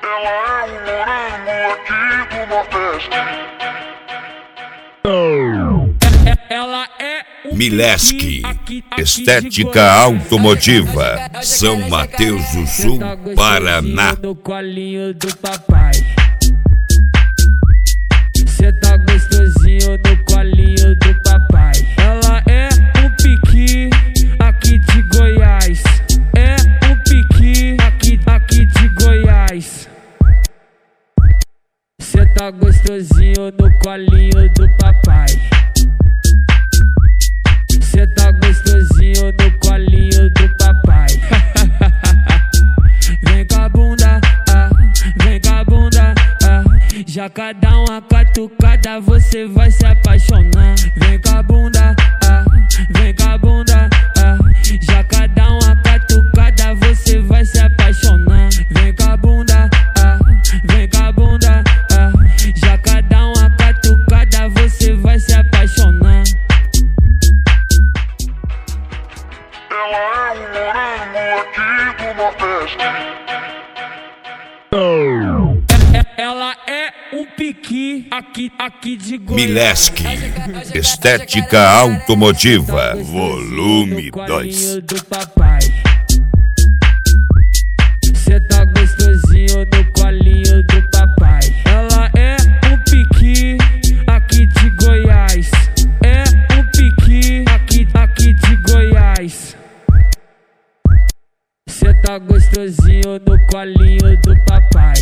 Ela é um morango aqui do Nordeste. Ela é Mileski, estética automotiva, São Mateus do Sul, Paraná. No colinho do papai. Cê tá gostosinho no colinho do papai. Ela é um piqui aqui de Goiás. É um piqui aqui de Goiás. Cê tá gostosinho no colinho do papai. Cê tá gostosinho no colinho do papai. Vem com a bunda, vem com a bunda, já cada uma catucada você vai se apaixonar. Vem com a bunda, vem com a bunda, já cada uma catucada você vai se apaixonar. Vem com a bunda, vem com a bunda, já cada uma catucada você vai se apaixonar. Ela é um morango aqui do Nordeste. Ela é um piqui aqui de Goiás. Mileski, estética automotiva, volume 2. Do papai. Cê tá gostosinho no colinho do papai. Ela é um piqui aqui de Goiás. É um piqui aqui de Goiás. Cê tá gostosinho no colinho do papai.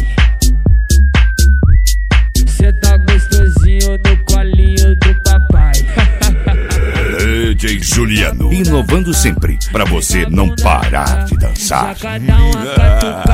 Cê tá gostosinho no colinho do papai. DJ Juliano, inovando sempre, pra você não parar de dançar. Já cada uma catucada